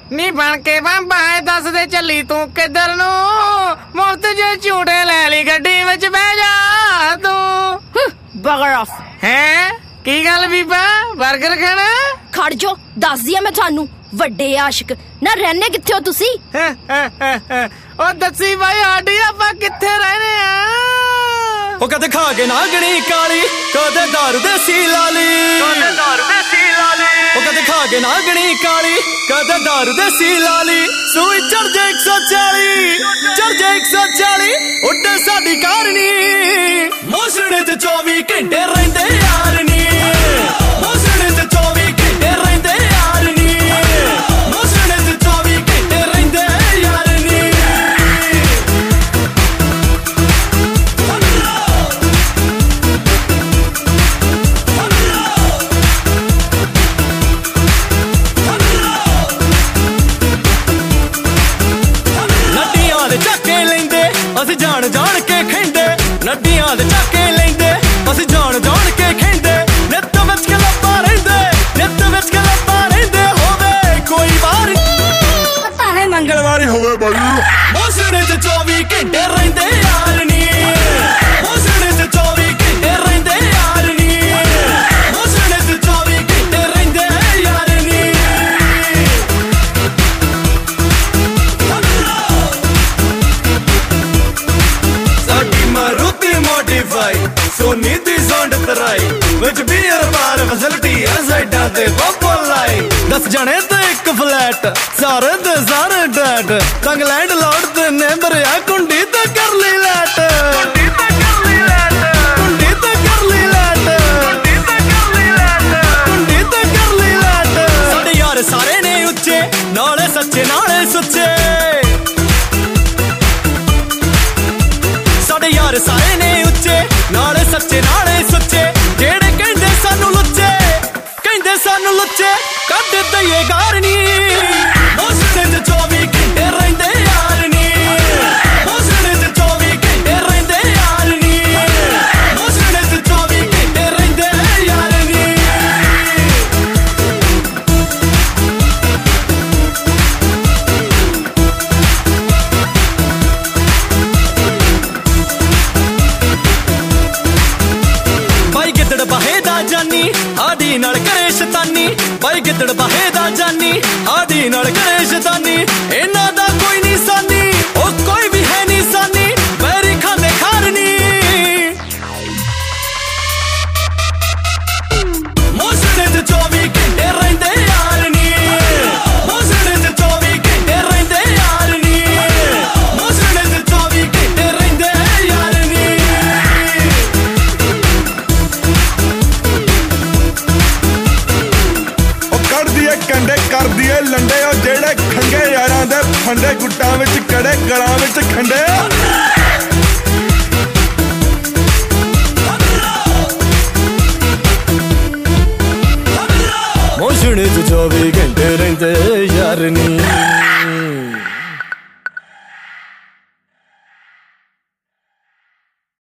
ਨੀ ਬਣ ਕੇ ਬਾਬਾ ਦੱਸ ਦੇ ਚੱਲੀ ਤੂੰ ਕਿੱਧਰ ਨੂੰ ਮੁਫਤ ਜੇ ਝੂਟੇ ਲੈ ਲਈ ਗੱਡੀ ਵਿੱਚ ਬਹਿ ਜਾ ਤੂੰ ਬਗਰ ਹੈ ਕੀ ਗੱਲ ਬੀਬਾ 버ਗਰ ਖਾਣਾ ਖੜ ਜੋ ਦੱਸਦੀ ਆ ਮੈਂ ਤੁਹਾਨੂੰ ਵੱਡੇ ਆਸ਼ਿਕ ਨਾ ਰਹਿੰਦੇ ਕਿੱਥੇ ਹੋ ਤੁਸੀਂ ਉਹ ਦੱਸੀ ਬਾਈ ਆਡੀ ਆਪਾਂ ਕਿੱਥੇ ਰਹਿੰਦੇ ਆ ਉਹ ਕਦੇ ਖਾ ਕੇ ਨਾ ਗਣੀ ਕਾਲੀ ਕਦੇ ਦਾਰੂ ਦੇਸੀ ਲਾਲੀ ਉਹ ਕਦੇ ਖਾ ਕੇ ਨਾ ਗਣੀ ਕਾਲੀ ਕਦੇ ਦਾਰੂ ਦੇਸੀ ਲਾਲੀ ਸੂਈ ਚੜ ਜੇ 140 ਉੱਡੇ ਸਾਡੀ ਕਾਰਨੀ ਮੋਸਣੇ ਤੇ 24 ਘੰਟੇ ਰਹਿੰਦੇ ਯਾਰ ਨੀ ਮੋਸਣੇ ਤੇ 24 ਘੰਟੇ ਰਹਿੰਦੇ ਯਾਰ ਨੀ ਮੋਸਣੇ ਤੇ 24 ਘੰਟੇ ਰਹਿੰਦੇ ਯਾਰ ਨੀ ਨੱਡੀਆਂ ਦੇ ਚੱਕੇ ਲੈਂਦੇ ਅਸੀਂ ਜਾਣ ਜਾਣ ਕੇ ਖੈਂਦੇ ਨੱਡੀਆਂ ਦੇ ਚੱਕੇ ਲੈਂਦੇ ਅਸੀਂ ਜਾਣ ਜਾਣ ਕੇ ਖੈਂਦੇ ਨਿੱਤ ਵਿੱਚ ਕਲੱਪਾਂ ਰਹਿੰਦੇ ਹੋਵੇ ਕੋਈ ਵਾਰ ਪਤਾ ਹੈ ਮੰਗਲਵਾਰ ਹੋਵੇ ਬਾਈ ਮੋਸਣੇ ਤੇ 24 ਘੰਟੇ ਰਹਿੰਦੇ ਯਾਰ ਨੀ ਮੋਸਣੇ ਤੇ 24 ਘੰਟੇ ਰਹਿੰਦੇ ਯਾਰ ਨੀ ਮੋਸਣੇ ਤੇ 24 ਘੰਟੇ ਰਹਿੰਦੇ ਯਾਰ ਨੀ ਸਾਡੀ ਮਾਰੂਤੀ ਮੋਡੀਫਾਈ ਸੋਨੀ ਦੀ ਜ਼ੋਂਡ ਤਰਾਈ ਵਿੱਚ ਬੀਅਰ ਬਾਰ ਫੈਸਿਲਿਟੀ ਹੈ ਸਾਈਡਾਂ ਤੇ ਬੱਬਲ ਲਾਈ 10 ਜਣੇ ਤੇ ਇੱਕ ਫਲੈਟ ਸਾਰੇ ਦੇ ਸਾਰੇ ਡੈਡ ਇੰਗਲੈਂਡ ਲੋੜ ਤੇ ਨੇਬਰ ਆ ਕੁੰਡੀ ਤੇ ਕਰ ਲਈ ਲੈਟ ਸਾਡੇ ਯਾਰ ਸਾਰੇ ਨੇ ਉੱਚੇ ਨਾਲੇ ਸੱਚੇ ਨਾਲੇ ਸੁੱਚੇ ਸਾਡੇ ਯਾਰ ਸਾਰੇ ਨੇ ਉੱਚੇ ਨਾਲੇ ਸੱਚੇ ਨਾਲੇ ਸੁੱਚੇ ਜਿਹੜੇ ਕਹਿੰਦੇ ਸਾਨੂੰ ਲੁੱਚੇ ਕੱਢ ਦਈਏ ਗਾਰਨੀ ਮੋਸਣੇ ਤੇ 24 ਘੰਟੇ ਰਹਿੰਦੇ ਯਾਰ ਨੀ ਮੋਸਣੇ ਤੇ 24 ਘੰਟੇ ਰਹਿੰਦੇ ਯਾਰ ਨੀ ਮੋਸਣੇ ਤੇ 24 ਘੰਟੇ ਰਹਿੰਦੇ ਯਾਰ ਨੀ ਬਾਈ ਗਿੱਦੜ ਬਾਹੇ ਦਾ ਜਾਨੀ ਆਦੀ ਨਾਲ ਕਰੇ ਸ਼ੈਤਾਨੀ ਬਾਈ ਗਿੱਦੜ ਬਾਹੇ ਦਾ ਜਾਨੀ ਆਦੀ ਨਾਲ ਕਰੇ ਸ਼ੈਤਾਨੀ ਇਹਨਾਂ ਦਾ ਕੋਈ ਨਿਸ਼ਾਨੀ ਉਹ ਕੋਈ ਵੀ ਹੈ ਨਿਸ਼ਾਨੀ ਵੈਰੀ ਖਾਂਦੇ ਖਾਰਨੀ ਮੋਸਣੇ ਤੇ 24 ਘੰਟੇ ਰਹਿੰਦੇ ਯਾਰ ਨੀ ਮੋਸਣੇ ਤੇ 24 ਘੰਟੇ ਰਹਿੰਦੇ ਯਾਰ ਨੀ ਮੋਸਣੇ ਤੇ 24 ਘੰਟੇ ਰਹਿੰਦੇ ਯਾਰ ਨੀ ਕੱਢਦੀ ਏ ਕੰਡੇ ਕਰਦੀ ਏ ਲੰਡੇ ਉਹ ਜਿਹੜੇ ਖੰਗੇ ਯਾਰਾਂ ਦੇ ਫੰਡੇ ਗੁੱਟਾਂ ਵਿੱਚ ਕੜੇ ਗਲਾਂ ਵਿੱਚ ਖੰਡੇ ਮੋਸਣੇ ਤੇ 24 ਘੰਟੇ ਰਹਿੰਦੇ ਯਾਰ ਨੀ